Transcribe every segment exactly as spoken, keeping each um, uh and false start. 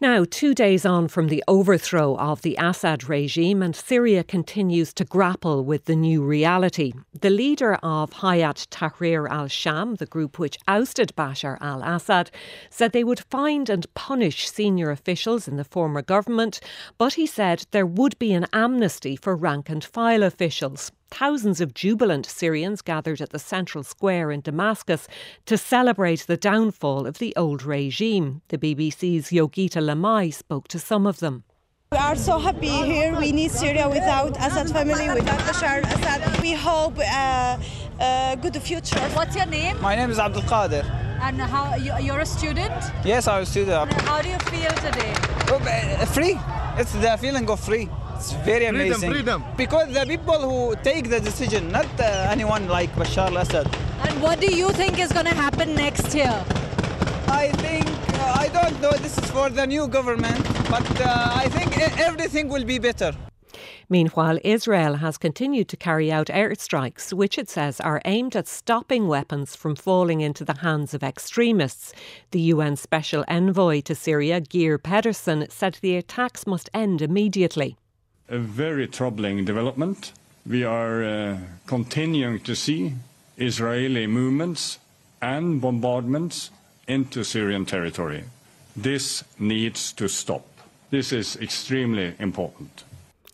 Now, two days on from the overthrow of the Assad regime, and Syria continues to grapple with the new reality. The leader of Hayat Tahrir al-Sham, the group which ousted Bashar al-Assad, said they would find and punish senior officials in the former government, but he said there would be an amnesty for rank and file officials. Thousands of jubilant Syrians gathered at the central square in Damascus to celebrate the downfall of the old regime. The B B C's Yogita Lamai spoke to some of them. We are so happy here. We need Syria without Assad family, without Bashar al-Assad. We hope uh, a good future. What's your name? My name is Abdul Qadir. And how you, you're a student? Yes, I'm a student. How do you feel today? Oh, free. It's the feeling of free. It's very amazing. Freedom, freedom. Because the people who take the decision, not uh, anyone like Bashar al-Assad. And what do you think is going to happen next year? I think, uh, I don't know, this is for the new government, but uh, I think everything will be better. Meanwhile, Israel has continued to carry out airstrikes, which it says are aimed at stopping weapons from falling into the hands of extremists. The U N Special Envoy to Syria, Geir Pedersen, said the attacks must end immediately. A very troubling development. We are uh, continuing to see Israeli movements and bombardments into Syrian territory. This needs to stop. This is extremely important.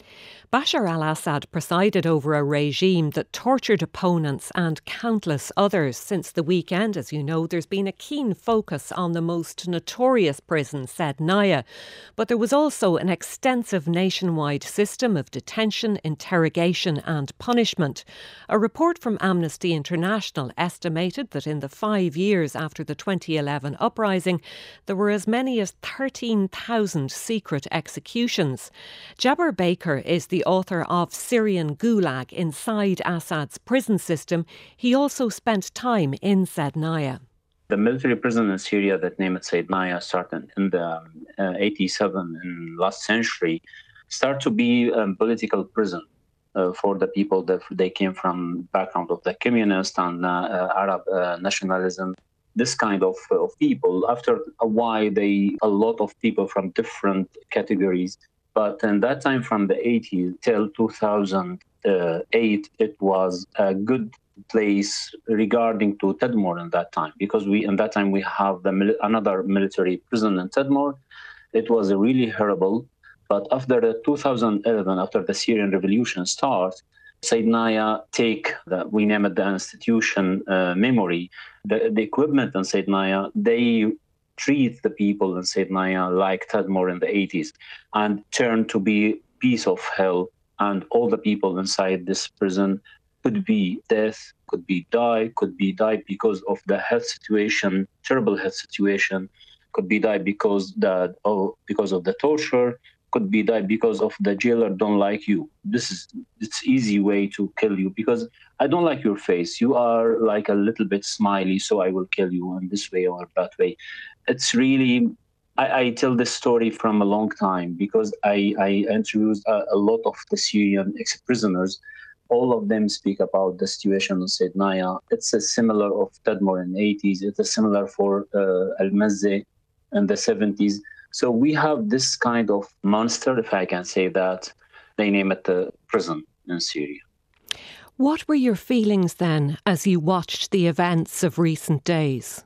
Bashar al-Assad presided over a regime that tortured opponents and countless others. Since the weekend, as you know, there's been a keen focus on the most notorious prison, Sednaya. But there was also an extensive nationwide system of detention, interrogation and punishment. A report from Amnesty International estimated that in the five years after the twenty eleven uprising, there were as many as thirteen thousand secret executions. Jabir Baker is the The author of Syrian Gulag Inside Assad's Prison System. He also spent time in Sednaya. The military prison in Syria that named Sednaya started in the uh, eighty-seven in last century, start to be a political prison uh, for the people that they came from background of the communist and uh, uh, Arab uh, nationalism. This kind of, uh, of people, after a while, they a lot of people from different categories. But in that time, from the eighties till two thousand eight, it was a good place regarding to Tadmor in that time, because we in that time we have the another military prison in Tadmor. It was really horrible. But after the two thousand eleven, after the Syrian revolution starts, Sednaya take the, we name it the institution uh, memory, the, the equipment in Sednaya, they treat the people in Sednaya like Tadmor in the eighties and turn to be piece of hell. And all the people inside this prison could be death, could be die, could be died because of the health situation, terrible health situation, could be died because the oh, because of the torture, could be died because of the jailer don't like you. This is it's easy way to kill you because I don't like your face. You are like a little bit smiley, so I will kill you in this way or that way. It's really, I, I tell this story from a long time because I, I introduced a, a lot of the Syrian ex-prisoners. All of them speak about the situation in Sednaya. It's a similar of Tadmor in the eighties. It's a similar for uh, Al-Mazze in the seventies. So we have this kind of monster, if I can say that. They name it the prison in Syria. What were your feelings then as you watched the events of recent days?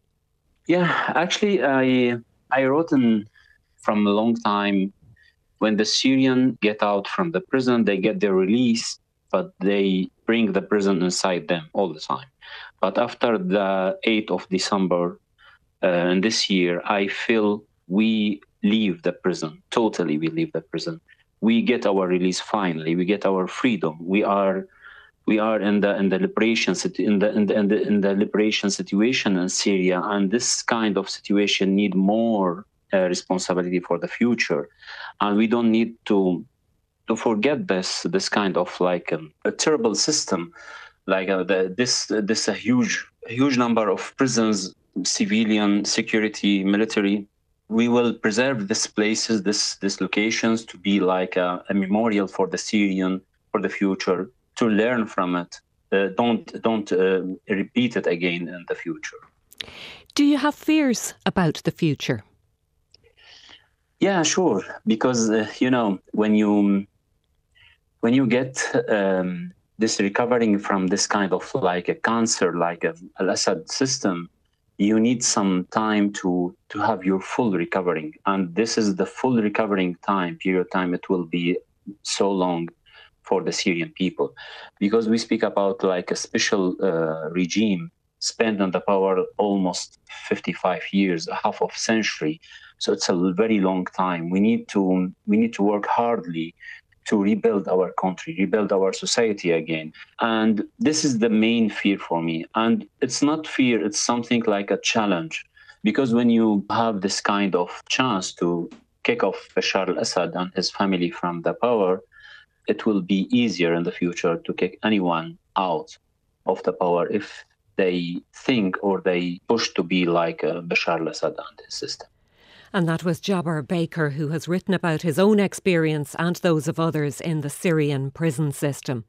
Yeah, actually, I I wrote in from a long time when the Syrian get out from the prison, they get their release, but they bring the prison inside them all the time. But after the eighth of December uh, in this year, I feel we leave the prison. Totally, we leave the prison. We get our release finally. We get our freedom. We are we are in the in the liberation in the in the in the, in the liberation situation in Syria, and this kind of situation need more uh, responsibility for the future, and we don't need to to forget this this kind of like um, a terrible system, like uh, the, this uh, this a huge huge number of prisons, civilian, security, military. We will preserve these places, this these locations to be like a, a memorial for the Syrian for the future, to learn from it. Uh, don't don't uh, repeat it again in the future. Do you have fears about the future? Yeah, sure. Because, uh, you know, when you when you get um, this recovering from this kind of like a cancer, like a Al-Assad system, you need some time to, to have your full recovering. And this is the full recovering time, period time. It will be so long for the Syrian people, because we speak about like a special uh, regime spent on the power almost fifty-five years, a half of century. So it's a very long time. We need to we need to work hardly to rebuild our country, rebuild our society again. And this is the main fear for me. And it's not fear, it's something like a challenge. Because when you have this kind of chance to kick off Bashar al-Assad and his family from the power, it will be easier in the future to kick anyone out of the power if they think or they push to be like uh, Bashar al-Assad and his system. And that was Jabber Baker, who has written about his own experience and those of others in the Syrian prison system.